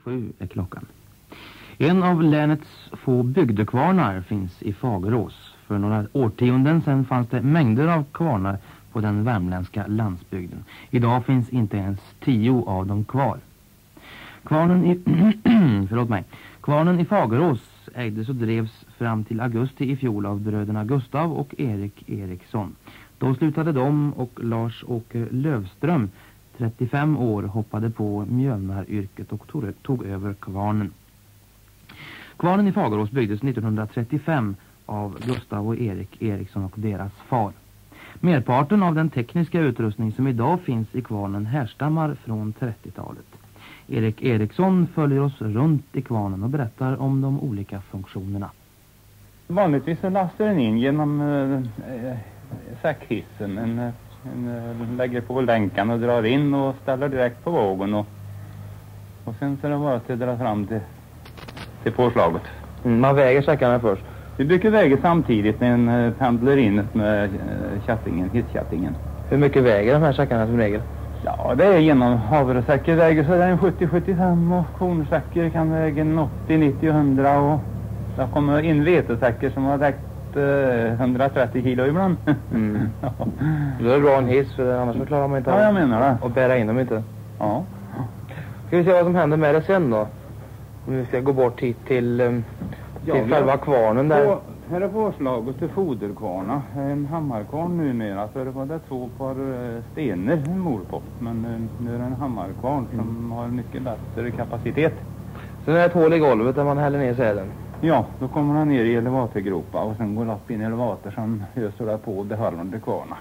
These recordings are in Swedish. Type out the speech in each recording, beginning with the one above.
7 är klockan. En av länets få bygdekvarnar finns i Fagerås. För några årtionden sedan fanns det mängder av kvarnar på den värmländska landsbygden. Idag finns inte ens 10 av dem kvar. Kvarnen i Fagerås ägdes och drevs fram till augusti i fjol av bröderna Gustav och Erik Eriksson. Då slutade de och Lars-Åke Lövström, 35 år, hoppade på mjölnaryrket och tog över kvarnen. Kvarnen i Fagerås byggdes 1935 av Gustav och Erik Eriksson och deras far. Merparten av den tekniska utrustning som idag finns i kvarnen härstammar från 30-talet. Erik Eriksson följer oss runt i kvarnen och berättar om de olika funktionerna. Vanligtvis så lastar den in genom säckhissen. En lägger på länkan och drar in och ställer direkt på vågen. Och sen så är det bara att dra fram till påslaget. Man väger säckarna först. Vi brukar väga samtidigt när en pendlar in med hisschattingen. Hur mycket väger de här säckarna som regel? Ja, det är genom havresäcker väger så är det en 70-75 och kornsäcker kan väga 80-90 och 100 och det kommer in vetesäcker som har vägt 130 kilo ibland. Ja. Det är bra en hiss för annars så klarar man inte jag menar det. Och bära in dem inte. Ja. Ska vi se vad som händer med det sen då? Om vi ska gå bort hit till själva kvarnen där. Här är påslaget till foderkvarna. En hammarkvarn numera. Så var det 2 par stenar morpå. Men nu är det en hammarkvarn som har mycket bättre kapacitet. Så det är ett hål i golvet där man häller ner säden? Ja, då kommer den ner i elevatorgropa och sen går upp in i elevator som öser där på det hörande kvarna.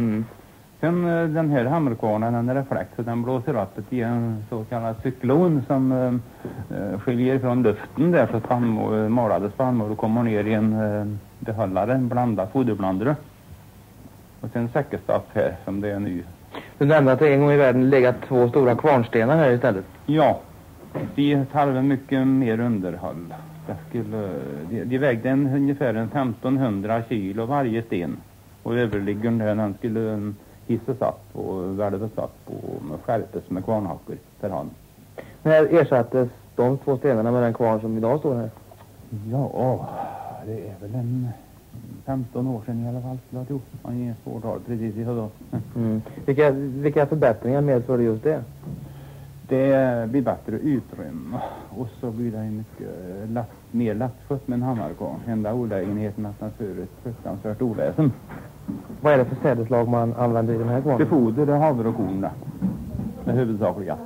Sen den här hammarkvarnen, den är reflex så den blåser upp i en så kallad cyklon som skiljer från luften där så malade spannmål och kommer ner i en behållare, en foderblandare. Och sen säckerstapp här som det är nu. Du nämnde att det en gång i världen legat 2 stora kvarnstenar här istället? Ja, de tarvar mycket mer underhåll. De vägde ungefär 1500 kilo varje sten. Och överliggande den skulle hissas upp och värdet upp och skärpes med kvarnhackor per hand. När ersattes de 2 stenarna med den kvarn som idag står här? Ja, det är väl en 15 år sedan i alla fall. Man är svårtal precis idag. Vilka förbättringar medförde just det? Det blir bättre utrymme och så blir det mycket mer lättskött med en hammarkvarn. Enda olägenheten att den för ett fruktansvärt oläsen. Vad är det för sädeslag man använder i den här kvarnen? Det foder, det havre och korn. Det är huvudsakligast.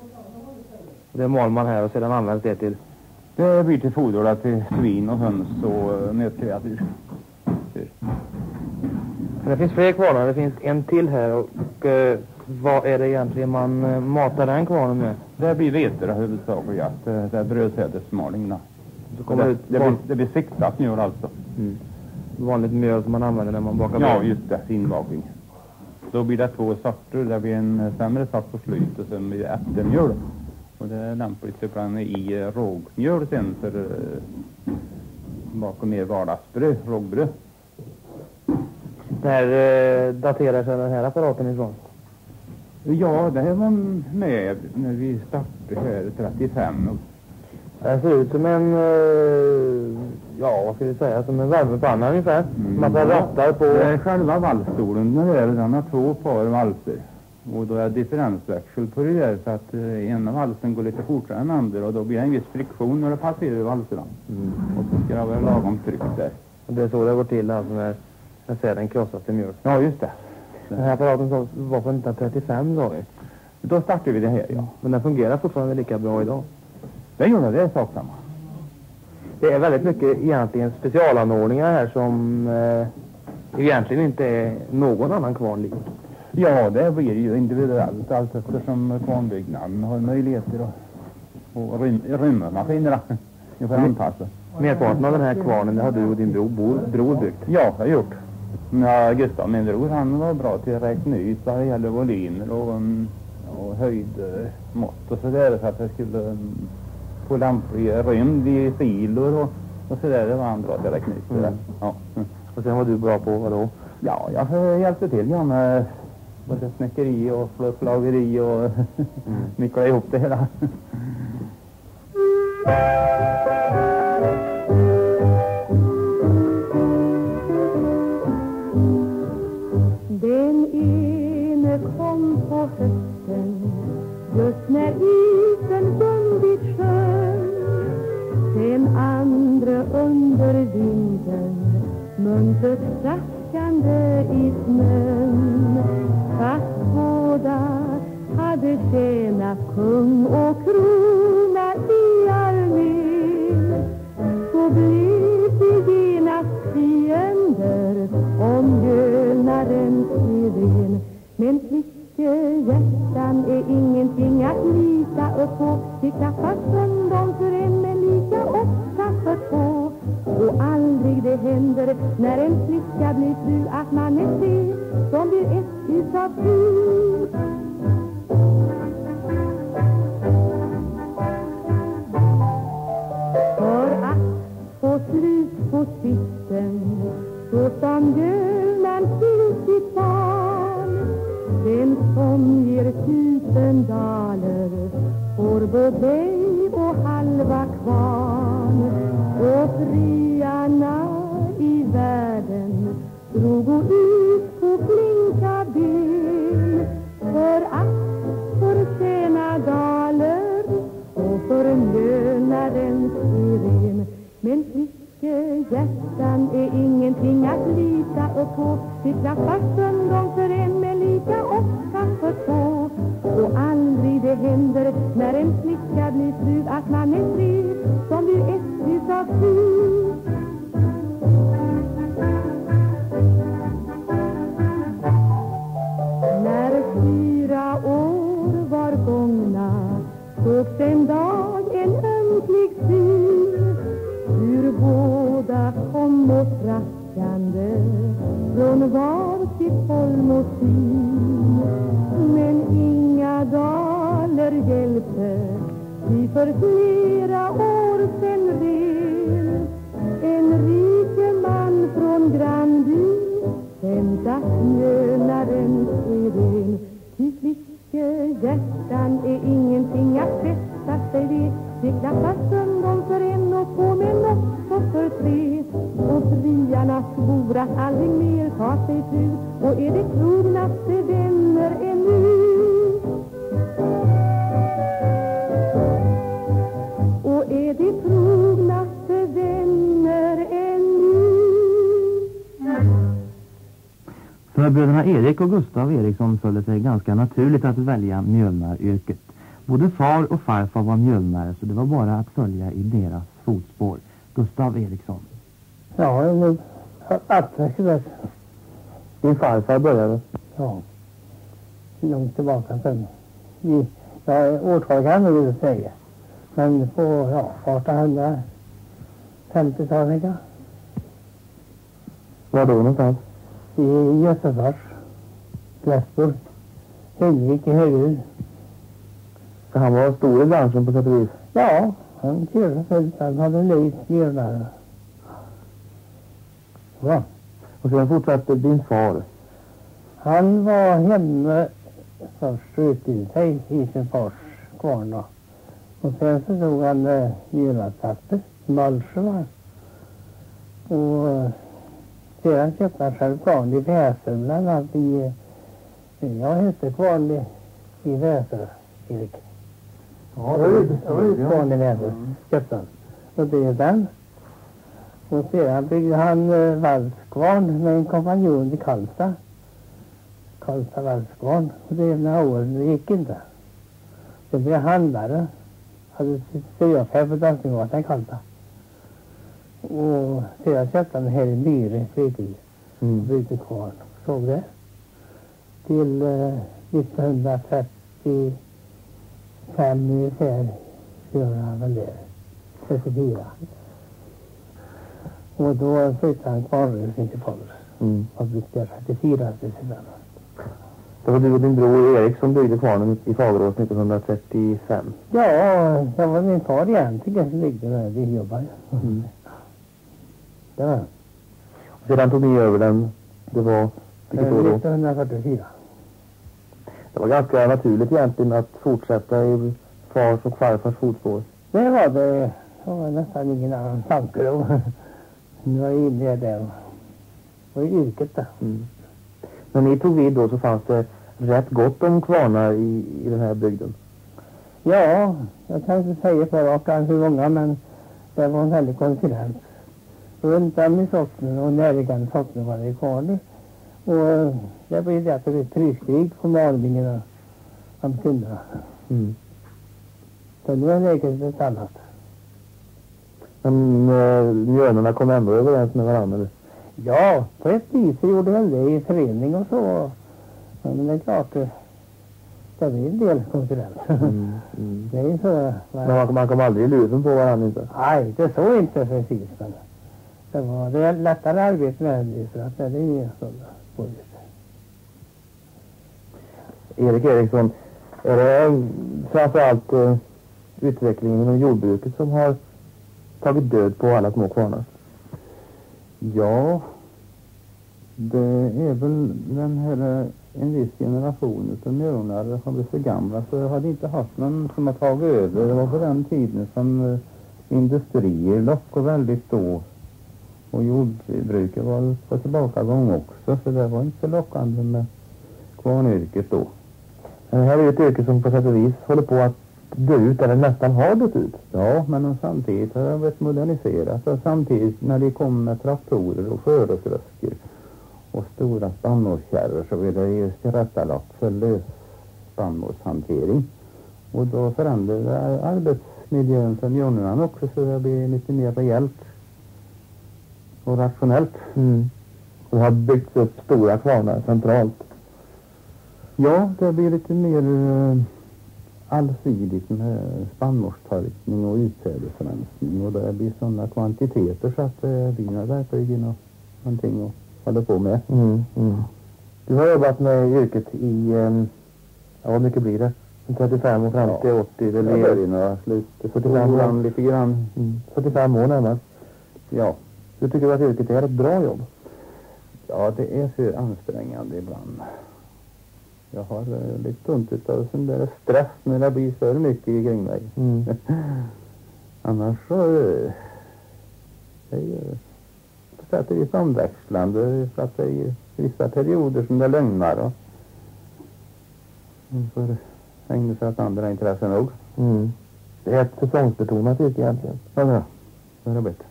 Det mal man här och sedan används det till? Det blir till foder till svin och höns och nötkreatur. Men det finns fler kvarnar, det finns en till här och vad är det egentligen man matar den kvarnen med? Det blir veter huvudsakligast, det är brödsädesmaling. Det blir siktat mjöl alltså. Vanligt mjöl som man använder när man bakar bröd? Ja, just det, finbakning. Då blir det 2 sorter, det blir en sämre sort på slut och sen blir det ättemjöl. Och det är lämpligt att blanda i rågmjöl sen för baka mer vardagsbröd, rågbröd. När daterar sig den här apparaten ifrån? Ja, det var med när vi startade här 35. Det ser ut som en, vad ska vi säga, som en värmepanna ungefär. Massa rattar på. Det är själva valsstolen, den har 2 par valser. Och då är differensväxel på det där så att ena valsen går lite fortare än andra och då blir det en viss friktion när det passerar valserna. Och så ska det vara lagom tryck där. Och det är så det går till alltså när säden krossas till mjölk? Ja, just det. Den här apparaten var från 1935 då? Då startade vi det här, ja. Men den fungerar fortfarande lika bra idag? Det gör det är sak samma. Det är väldigt mycket egentligen specialanordningar här som egentligen inte är någon annan kvarn lik. Ja, det blir ju individuellt allt eftersom kvarnbyggnaden har möjligheter att rymma maskinerna för anpassa. Merparten av den här kvarnen, det har du och din bror byggt? Ja, jag har gjort. Ja, Gustav, min bror, han var bra till att räkna ut vad det gäller volymer och höjdmått och sådär så att det skulle få lämplig rymd i silor och sådär. Det var han bra till att räkna ut. Ja. Och sen var du bra på vad då? Ja, jag hjälpte till med både snickeri och flageri och mikla ihop det hela. Den ene kom på hösten, just när isen bundit sjön. Den andra under vintern, muntert traskande i snön. Fast båda hade tjänat kung och krona i armén, så blev det genast fiender om gölnarens idén. Men flickehjärtan är ingenting att lita upp på. Det klappar stundom för en men lika ofta för två. Och aldrig det händer när en flicka blir fru att man är tre som blir ett utav fru. För att få slut på tvisten, så som gölnan till sitt barn, den som ger 1000 daler får både och halva kvarn. Och friarna i världen drog ut på flinka ben för att förtjäna daler och förlöna den siren. Men flickehjärtan är ingenting att lita upp på. Det klappar stundom för en men lika ofta för två. Och aldrig det händer när en flicka blir fru att man är tre som blir ett utav fru. När 4 år var gångna sågs en dag en ömklig syn, hur båda kom och traskande från var sitt holmosyn. Men inga daler hjälpte, vi för flera år sen ren. En rik man från grannbyn hämtat mjölnarens idén. Ty flickehjärtan är ingenting att fästa sig vid. Det klappar stundom för en och två men också för tre. Och friarna svor att aldrig mer ta sig fru, och är det trognaste vänner ännu. Och är det trognaste vänner ännu. För bröderna Erik och Gustav Eriksson föll det sig ganska naturligt att välja mjölnaryrket. Både far och farfar var mjölnare, så det var bara att följa i deras fotspår. Gustav Eriksson. Ja, jag var attraktiv. Din farfar började? Ja, långt tillbaka sen. Årtal kan jag väl säga. Men på 1850-talet. Var då någonstans? I Göteborg, Gläsburg, Henrik i Högerud. Så han var stor i branschen på sätt och vis? Ja, han körde fullt. Han hade lejt mjölnare. Ja. Och sen fortsatte din far? Han var hemma först och utbildade sig i sin fars kvarn. Och sen så tog han mjölnarplatser, Malsjö. Och sedan köpte han själv kvarn i Väsö, bland annat jag hette kvarn i Väsö, Erik. Ja, det var kvarn i Väsö, köpte han. Och det är den. Och sedan byggde han valskvarn med en kompanjon i Karlstad. Karlstad valskvarn. Och det är några år, det gick inte. Så blev handlare. Hade syraffär på Dansninggatan i Karlstad. Och sedan köpte han här i Myre fritid. Byggde kvarn. Såg det. Till 1935 ungefär gjorde han väl det. 34. Och då flyttade han kvarnrörelsen till Fållers. Och byggde 34 till sedan. Det var du och din bror Erik som byggde kvarnen i Fagerås 1935? Ja, jag var min far egentligen som byggde där vi jobbade. Det var. Och sedan tog ni över den, det var vilket år då? 1944. Det var ganska naturligt egentligen att fortsätta i fars och farfars fotspår. Det var nästan ingen annan tanke då. Nu var jag inne där och i yrket där. När ni tog vid då så fanns det rätt gott om kvarnar i den här bygden. Ja, jag kan inte säga på rakt hur många, men det var en väldig konkurrens. Runt om i socknen och närliggande socknen var det kvar. Och det blev det att det blev priskrig på malningarna om kunderna. Så nu är läget ett annat. Men mjönerna kom ändå överens med varandra? Ja, på ett vis gjorde väl det i förening och så. Ja, men det är klart, det blir en del konkurrens. Det är så. Men man kom aldrig i luven på varandra inte? Nej, det så inte precis. Men det är lättare arbete med det, för att det är ju sådana budget. Erik Eriksson, är det framförallt utvecklingen inom jordbruket som har tagit död på alla små kvarnar? Ja, det är väl den här en viss generation som mjölnar har blivit för gamla, så jag hade inte haft någon som har tagit över. Det var på den tiden som industrier lockade väldigt då, och jordbruket var på tillbakagång också, så det var inte så lockande med kvarnyrket då. Men det här är ett yrke som på sätt och vis håller på att dö ut, eller nästan har dött ut. Ja, men samtidigt har det varit moderniserat, och samtidigt när de kom med traktorer och skördesröskor och stora spannmålskärror, så blev det ju tillrättalagt för lös spannmålshantering. Och då förändrade arbetsmiljön för mjölnarna också, så det blir lite mer rejält och rationellt. Och det har byggts upp stora kvarnar centralt. Ja, det blir lite mer allsidigt med spannmålstorkning och utsädesrensning, och det blir sådana kvantiteter så att det blir verkligen någonting att hålla på med. Du har jobbat med yrket i, vad mycket blir det? 35 och fram till 80? Det blir i några slut. 45 år, lite grann. 45 år närmast. Ja. Du tycker att yrket är ett bra jobb? Ja, det är för ansträngande ibland. Jag har lite ont av sån där stress när det blir för mycket kring mig. Annars så det är ju på sätt och vis omväxlande, för att det är ju vissa perioder som det lögnar, och man får ägna sig åt andra intressen nog. Det är ett säsongsbetonat yrke egentligen. Ja, det är det bättre.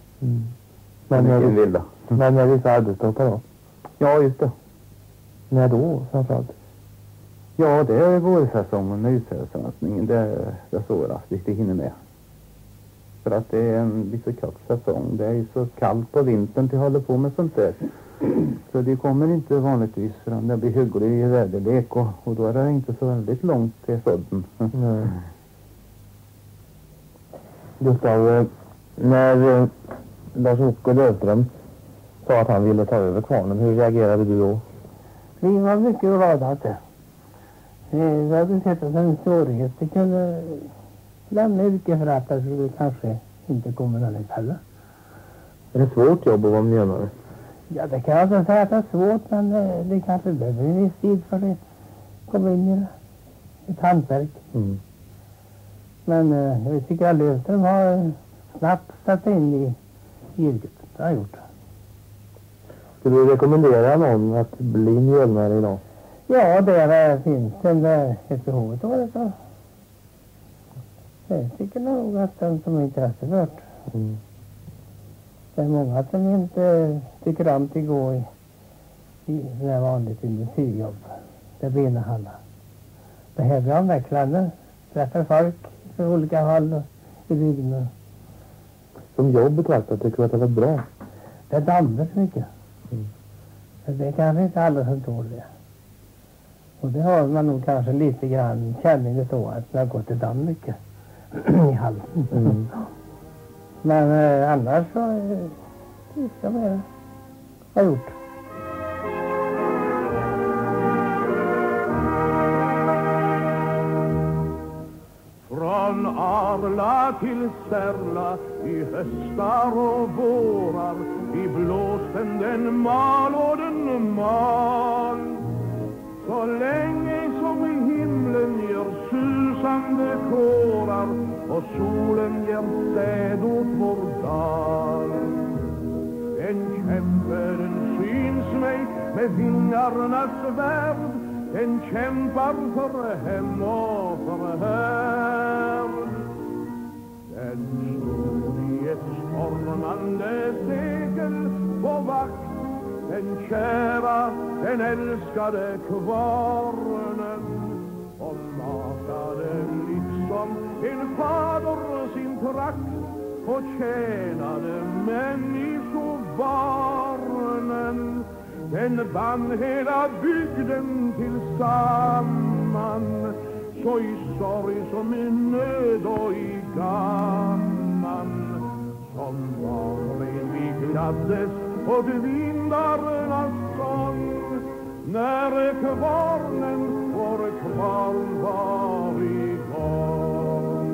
Men med vissa arbetstoppar då? Ja, just det. När då framförallt? Ja, det är vårsäsongen med utsädesrensningen. Det är det svårast vi inte hinner med. För att det är en lite kort säsong. Det är ju så kallt på vintern till att hålla på med sånt där. Så det kommer inte vanligtvis förrän det blir hygglig väderlek, och då är det inte så väldigt långt till födden. Gustav, när Lars-Åke Löfström sa att han ville ta över kvarnen, hur reagerade du då? Vi var mycket glada att det. Vi hade sett att en svårighet. Vi kunde lämna yrke för att det kanske inte kommer någon heller. Är det svårt jobb att vara mjölnare? Ja, det kan jag inte säga att det är svårt, men det kanske behöver en viss tid för det. Komma in i ett hantverk. Men jag tycker att Löfström har snabbt satt in i yrket. Det har gjort. Skulle du rekommendera någon att bli mjölnare idag? Ja, det finns ett behov av det. Så. Jag tycker nog att de som inte har så hört. Det är många som inte tycker om att gå i det här vanligt industrijobb. Det blir ena handlar. Det här blir omväxlande. Träffar folk från olika håll i bygden. Som jobb betraktat tycker du att det var bra? Det dammar så mycket. Det är kanske inte alla som tål det. Och det har man nog kanske lite grann känning så att det har gått till damm mycket i halsen. Men annars så ska man ha gjort. Från Arla till Särla i höstar och vårar, i blåsten den mal och den mal. Så länge som i himlen gör susande kårar och solen ger med vingarnas värld, den kämpar för hem och för härd. Den stod i ett stormande sekel på vakt, den kära, den älskade kvarnen, och matade liksom en fader sin trakt och tjänade människobarnen. Den band hela bygden tillsamman, så i sorg som i nöd och i gamman. Som barn vi gladdes åt vindarnas sång, när kvarnen vår kvarn var igång.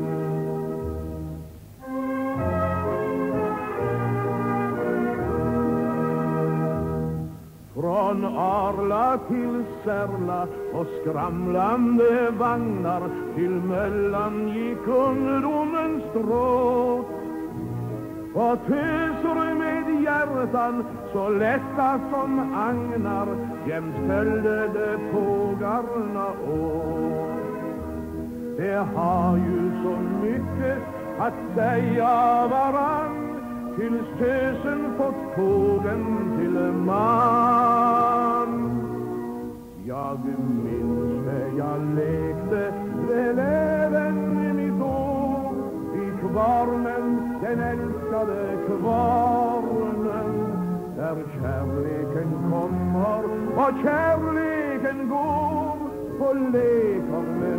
Från Arla till Särla och skramlande vagnar, till Möllan gick ungdomens stråt. Och töser med hjärtan så lätta som agnar, jämt följde de tågarna åt. Det har ju så mycket att säga varann, tills tösen fått tågen till man. Jag minns det jag lekte väl även mitt år i kvarnen, den älskade kvarnen, där kärleken kommer och kärleken går, och leker med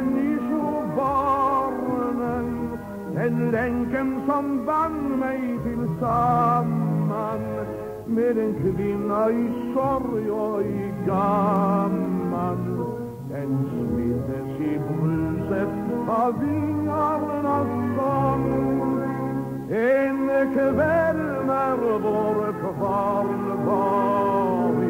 människobarnen. Den länken som band mig tillsamman med en kvinna i sorg och i gamman, den smiddes i bruset av vingarnas sång. En kväll när vår kvarn var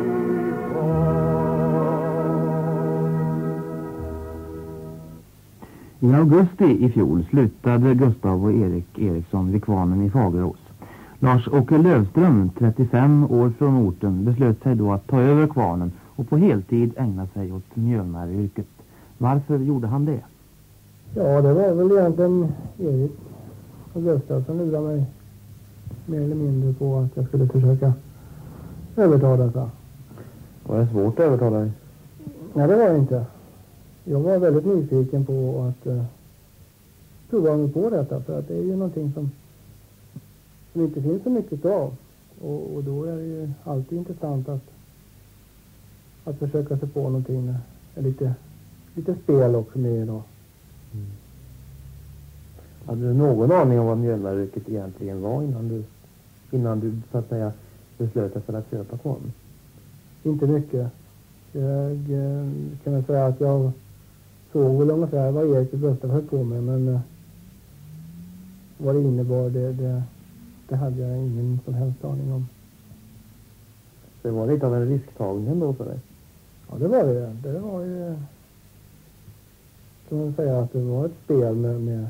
I augusti i fjol slutade Gustav och Erik Eriksson vid kvarnen i Fagerås. Lars-Åke Lövström, 35 år från orten, beslöt sig då att ta över kvarnen och på heltid ägna sig åt mjölnaryrket. Varför gjorde han det? Ja, det var väl egentligen Erik och Gustav som lurade mig mer eller mindre på att jag skulle försöka överta detta. Var det svårt att övertala dig? Nej, det var det inte. Jag var väldigt nyfiken på att prova mig på detta, för att det är ju någonting som inte finns så mycket av. Och då är det ju alltid intressant att försöka sig på någonting med lite spel också med idag. Mm. Hade du någon aning om vad mjölnaryrket egentligen var innan du så att säga beslöt dig för att köpa kvarn? Inte mycket. Jag kan säga att jag såg väl ungefär vad Erik och Gustav höll på med, men vad det innebar, det hade jag ingen som helst aning om. Det var lite av en risktagning då för dig? Ja, det var det. Det var ju, kan man säga, att det var ett spel med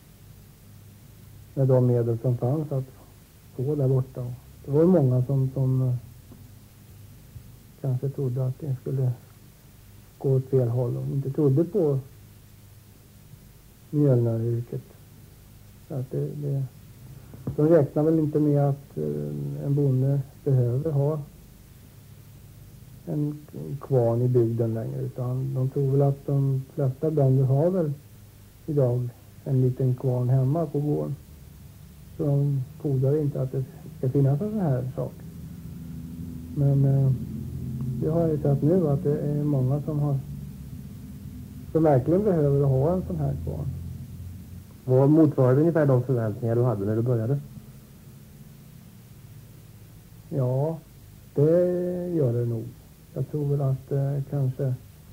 de medel som fanns att få där borta. Det var ju många som kanske trodde att det skulle gå åt fel håll och inte trodde på mjölnaryrket. Så att de räknar väl inte med att en bonde behöver ha en kvarn i bygden längre, utan de tror väl att de flesta bönder har väl idag en liten kvarn hemma på gården. Så de fordrar inte att det ska finnas en sån här sak. Men det har jag ju sett nu att det är många som verkligen behöver ha en sån här kvarn. Vad motsvarade ungefär de förväntningar du hade när du började? Ja, det gör det nog. Jag tror väl att kanske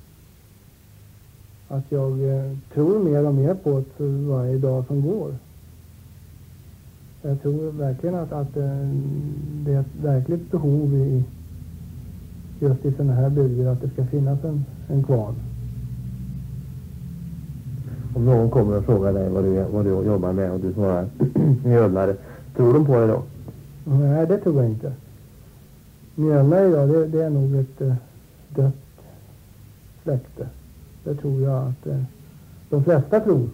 att jag tror mer och mer på det för varje dag som går. Jag tror verkligen att det är ett verkligt behov just i sådana här bygder att det ska finnas en kvarn. Om någon kommer och frågar dig vad du jobbar med och du svarar mjölnare, tror de på det då? Nej, det tror jag inte. Mjölnare, ja, det är nog ett dött släkte. Det tror jag att de flesta tror.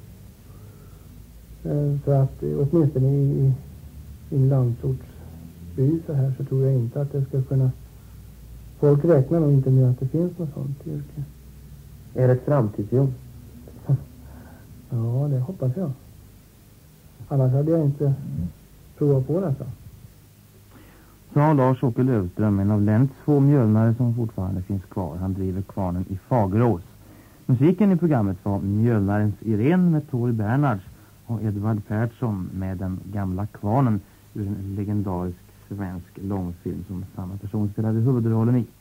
För att åtminstone i en landsortsby så här så tror jag inte att det ska kunna... Folk räknar nog inte med att det finns något sånt yrke. Är det ett framtidsjobb? Ja, det hoppas jag. Annars hade jag inte provat på det. Sa Lars-Åke Lövström, en av länets få mjölnare som fortfarande finns kvar. Han driver kvarnen i Fagerås. Musiken i programmet var Mjölnarens Irene med Tori Bernhards och Edvard Persson med Den gamla kvarnen ur en legendarisk svensk långfilm som samma person spelade huvudrollen i.